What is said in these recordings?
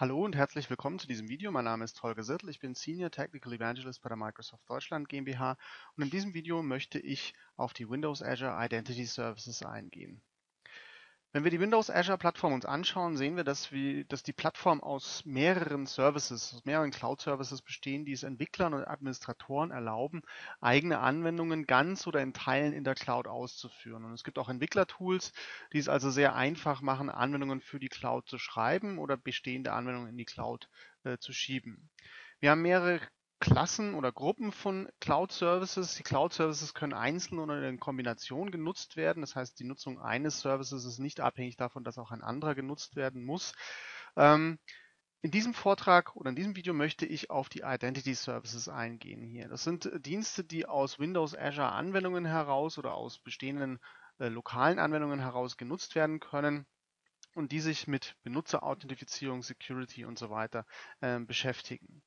Hallo und herzlich willkommen zu diesem Video. Mein Name ist Holger Sirtl, ich bin Senior Technical Evangelist bei der Microsoft Deutschland GmbH und in diesem Video möchte ich auf die Windows Azure Identity Services eingehen. Wenn wir die Windows Azure Plattform uns anschauen, sehen wir, dass die Plattform aus mehreren Services, aus mehreren Cloud-Services bestehen, die es Entwicklern und Administratoren erlauben, eigene Anwendungen ganz oder in Teilen in der Cloud auszuführen. Und es gibt auch Entwicklertools, die es also sehr einfach machen, Anwendungen für die Cloud zu schreiben oder bestehende Anwendungen in die Cloud zu schieben. Wir haben mehrere Klassen oder Gruppen von Cloud Services. Die Cloud Services können einzeln oder in Kombination genutzt werden. Das heißt, die Nutzung eines Services ist nicht abhängig davon, dass auch ein anderer genutzt werden muss. Ähm, in diesem Vortrag oder in diesem Video möchte ich auf die Identity Services eingehen hier. Das sind Dienste, die aus Windows Azure Anwendungen heraus oder aus bestehenden lokalen Anwendungen heraus genutzt werden können und die sich mit Benutzerauthentifizierung, Security und so weiter beschäftigen.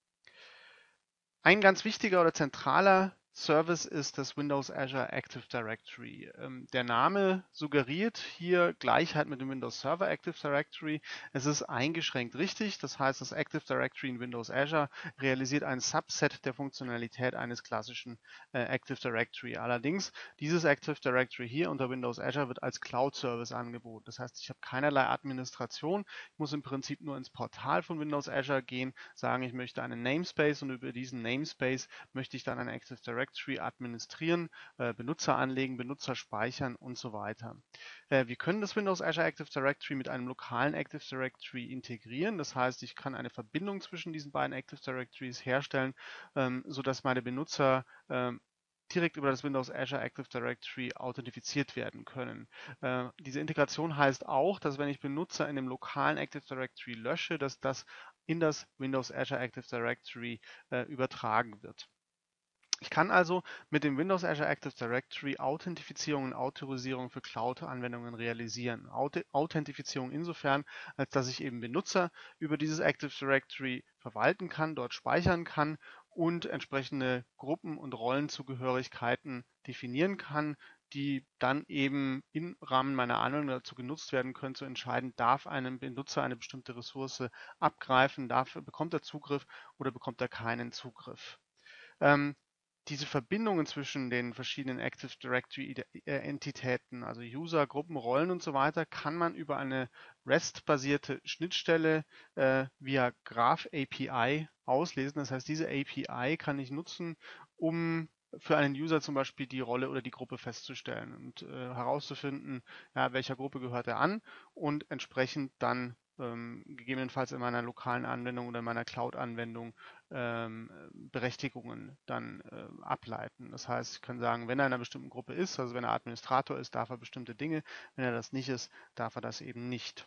Ein ganz wichtiger oder zentraler Service ist das Windows Azure Active Directory. Der Name suggeriert hier Gleichheit mit dem Windows Server Active Directory. Es ist eingeschränkt richtig, das heißt, das Active Directory in Windows Azure realisiert ein Subset der Funktionalität eines klassischen Active Directory. Allerdings, dieses Active Directory hier unter Windows Azure wird als Cloud Service angeboten. Das heißt, ich habe keinerlei Administration, ich muss im Prinzip nur ins Portal von Windows Azure gehen, sagen, ich möchte einen Namespace und über diesen Namespace möchte ich dann ein Active Directory administrieren, Benutzer anlegen, Benutzer speichern und so weiter. Wir können das Windows Azure Active Directory mit einem lokalen Active Directory integrieren. Das heißt, ich kann eine Verbindung zwischen diesen beiden Active Directories herstellen, sodass meine Benutzer direkt über das Windows Azure Active Directory authentifiziert werden können. Diese Integration heißt auch, dass wenn ich Benutzer in dem lokalen Active Directory lösche, dass das in das Windows Azure Active Directory übertragen wird. Ich kann also mit dem Windows Azure Active Directory Authentifizierung und Autorisierung für Cloud-Anwendungen realisieren. Authentifizierung insofern, als dass ich eben Benutzer über dieses Active Directory verwalten kann, dort speichern kann und entsprechende Gruppen- und Rollenzugehörigkeiten definieren kann, die dann eben im Rahmen meiner Anwendung dazu genutzt werden können, zu entscheiden, darf einem Benutzer eine bestimmte Ressource abgreifen, bekommt er Zugriff oder bekommt er keinen Zugriff. Diese Verbindungen zwischen den verschiedenen Active Directory Entitäten, also User, Gruppen, Rollen und so weiter, kann man über eine REST-basierte Schnittstelle via Graph API auslesen. Das heißt, diese API kann ich nutzen, um für einen User zum Beispiel die Rolle oder die Gruppe festzustellen und herauszufinden, ja, welcher Gruppe gehört er an und entsprechend dann gegebenenfalls in meiner lokalen Anwendung oder in meiner Cloud-Anwendung Berechtigungen dann ableiten. Das heißt, ich kann sagen, wenn er in einer bestimmten Gruppe ist, also wenn er Administrator ist, darf er bestimmte Dinge, wenn er das nicht ist, darf er das eben nicht.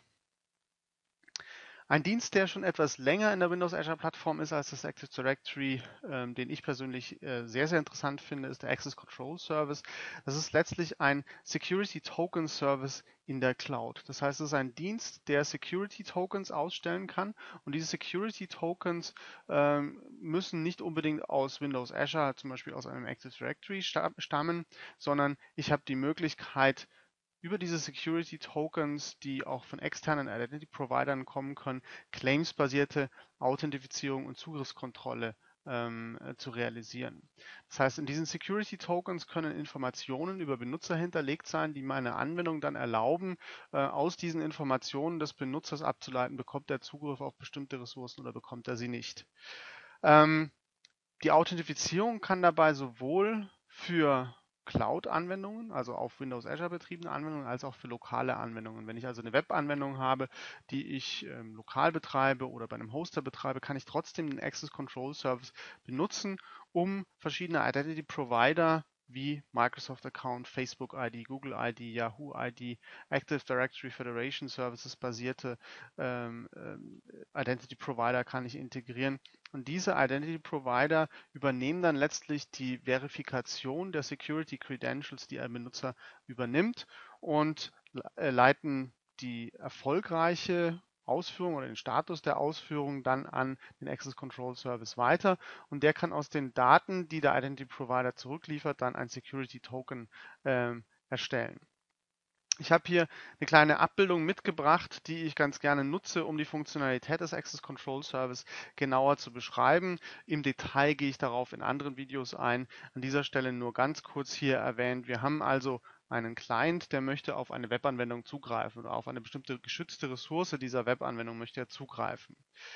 Ein Dienst, der schon etwas länger in der Windows Azure Plattform ist als das Active Directory, den ich persönlich sehr, sehr interessant finde, ist der Access Control Service. Das ist letztlich ein Security Token Service in der Cloud. Das heißt, es ist ein Dienst, der Security Tokens ausstellen kann und diese Security Tokens müssen nicht unbedingt aus Windows Azure, zum Beispiel aus einem Active Directory stammen, sondern ich habe die Möglichkeit, über diese Security Tokens, die auch von externen Identity Providern kommen können, claimsbasierte Authentifizierung und Zugriffskontrolle zu realisieren. Das heißt, in diesen Security Tokens können Informationen über Benutzer hinterlegt sein, die meine Anwendung dann erlauben, aus diesen Informationen des Benutzers abzuleiten, bekommt er Zugriff auf bestimmte Ressourcen oder bekommt er sie nicht. Die Authentifizierung kann dabei sowohl für Cloud-Anwendungen, also auf Windows Azure betriebene Anwendungen, als auch für lokale Anwendungen. Wenn ich also eine Web-Anwendung habe, die ich lokal betreibe oder bei einem Hoster betreibe, kann ich trotzdem den Access Control Service benutzen, um verschiedene Identity Provider wie Microsoft Account, Facebook ID, Google ID, Yahoo ID, Active Directory Federation Services basierte Identity Provider kann ich integrieren. Und diese Identity Provider übernehmen dann letztlich die Verifikation der Security Credentials, die ein Benutzer übernimmt und leiten die erfolgreiche Ausführung oder den Status der Ausführung dann an den Access Control Service weiter und der kann aus den Daten, die der Identity Provider zurückliefert, dann ein Security Token erstellen. Ich habe hier eine kleine Abbildung mitgebracht, die ich ganz gerne nutze, um die Funktionalität des Access Control Service genauer zu beschreiben. Im Detail gehe ich darauf in anderen Videos ein. An dieser Stelle nur ganz kurz hier erwähnt. Wir haben also einen Client, der möchte auf eine Webanwendung zugreifen oder auf eine bestimmte geschützte Ressource dieser Webanwendung möchte er zugreifen.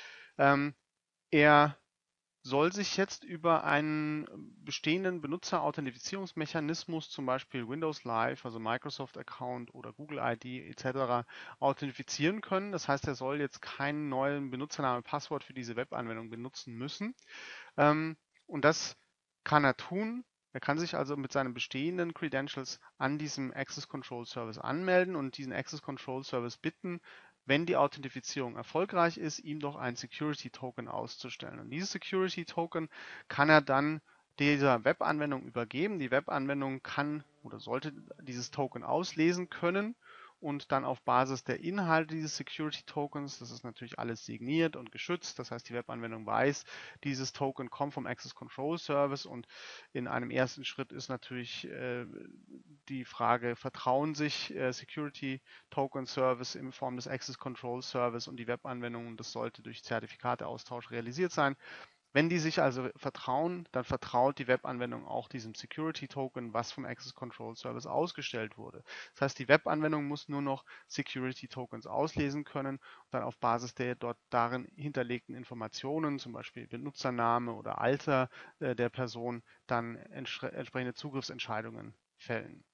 Er soll sich jetzt über einen bestehenden Benutzerauthentifizierungsmechanismus, zum Beispiel Windows Live, also Microsoft Account oder Google ID etc., authentifizieren können. Das heißt, er soll jetzt keinen neuen Benutzername, Passwort für diese Webanwendung benutzen müssen. Und das kann er tun. Er kann sich also mit seinen bestehenden Credentials an diesem Access Control Service anmelden und diesen Access Control Service bitten, wenn die Authentifizierung erfolgreich ist, ihm doch ein Security Token auszustellen. Und dieses Security Token kann er dann dieser Webanwendung übergeben. Die Webanwendung kann oder sollte dieses Token auslesen können und dann auf Basis der Inhalte dieses Security Tokens, das ist natürlich alles signiert und geschützt, das heißt, die Webanwendung weiß, dieses Token kommt vom Access Control Service und in einem ersten Schritt ist natürlich die Frage, vertrauen sich Security Token Service in Form des Access Control Service und die Webanwendung, und das sollte durch Zertifikateaustausch realisiert sein. Wenn die sich also vertrauen, dann vertraut die Webanwendung auch diesem Security Token, was vom Access Control Service ausgestellt wurde. Das heißt, die Webanwendung muss nur noch Security Tokens auslesen können und dann auf Basis der dort darin hinterlegten Informationen, zum Beispiel Benutzername oder Alter der Person, dann entsprechende Zugriffsentscheidungen fällen.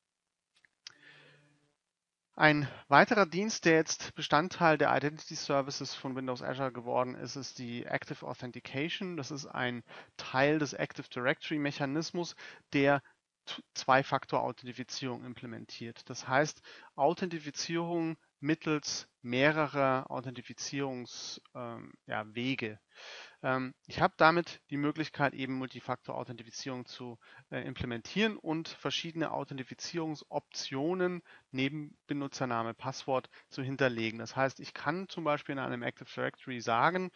Ein weiterer Dienst, der jetzt Bestandteil der Identity Services von Windows Azure geworden ist, ist die Active Authentication. Das ist ein Teil des Active Directory Mechanismus, der Zwei-Faktor-Authentifizierung implementiert. Das heißt, Authentifizierung mittels mehrerer Authentifizierungswege. Ich habe damit die Möglichkeit, eben Multifaktor-Authentifizierung zu implementieren und verschiedene Authentifizierungsoptionen neben Benutzername, Passwort zu hinterlegen. Das heißt, ich kann zum Beispiel in einem Active Directory sagen,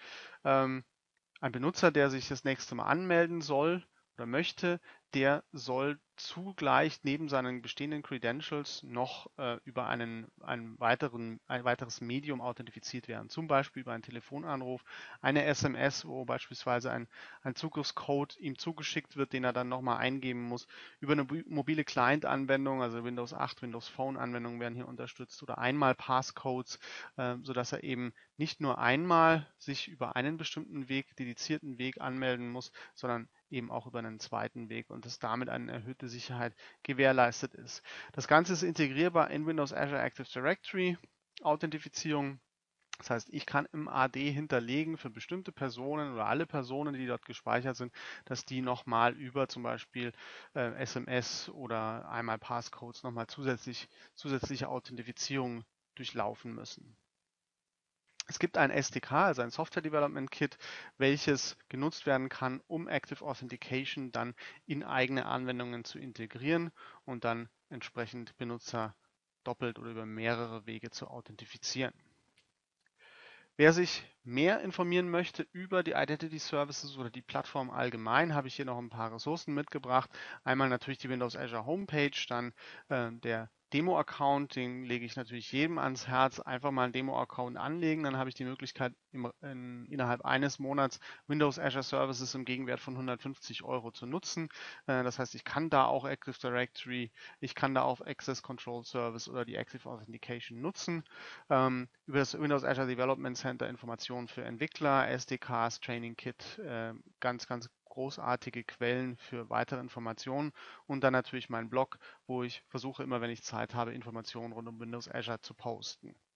ein Benutzer, der sich das nächste Mal anmelden soll oder möchte, der soll zugleich neben seinen bestehenden Credentials noch über ein weiteres Medium authentifiziert werden. Zum Beispiel über einen Telefonanruf, eine SMS, wo beispielsweise ein Zugriffscode ihm zugeschickt wird, den er dann nochmal eingeben muss. Über eine mobile Client-Anwendung, also Windows 8, Windows Phone-Anwendungen werden hier unterstützt oder einmal Passcodes, sodass er eben nicht nur einmal sich über einen bestimmten Weg, dedizierten Weg anmelden muss, sondern eben auch über einen zweiten Weg und dass damit eine erhöhte Sicherheit gewährleistet ist. Das Ganze ist integrierbar in Windows Azure Active Directory Authentifizierung. Das heißt, ich kann im AD hinterlegen für bestimmte Personen oder alle Personen, die dort gespeichert sind, dass die nochmal über zum Beispiel SMS oder einmal Passcodes nochmal zusätzliche Authentifizierung durchlaufen müssen. Es gibt ein SDK, also ein Software Development Kit, welches genutzt werden kann, um Active Authentication dann in eigene Anwendungen zu integrieren und dann entsprechend Benutzer doppelt oder über mehrere Wege zu authentifizieren. Wer sich mehr informieren möchte über die Identity Services oder die Plattform allgemein, habe ich hier noch ein paar Ressourcen mitgebracht. Einmal natürlich die Windows Azure Homepage, dann der Demo-Account, den lege ich natürlich jedem ans Herz. Einfach mal einen Demo-Account anlegen, dann habe ich die Möglichkeit, innerhalb eines Monats Windows Azure Services im Gegenwert von 150 € zu nutzen. Das heißt, ich kann da auch Active Directory, ich kann da auch Access Control Service oder die Active Authentication nutzen. Über das Windows Azure Development Center Informationen für Entwickler, SDKs, Training Kit, ganz großartige Quellen für weitere Informationen und dann natürlich mein Blog, wo ich versuche immer, wenn ich Zeit habe, Informationen rund um Windows Azure zu posten.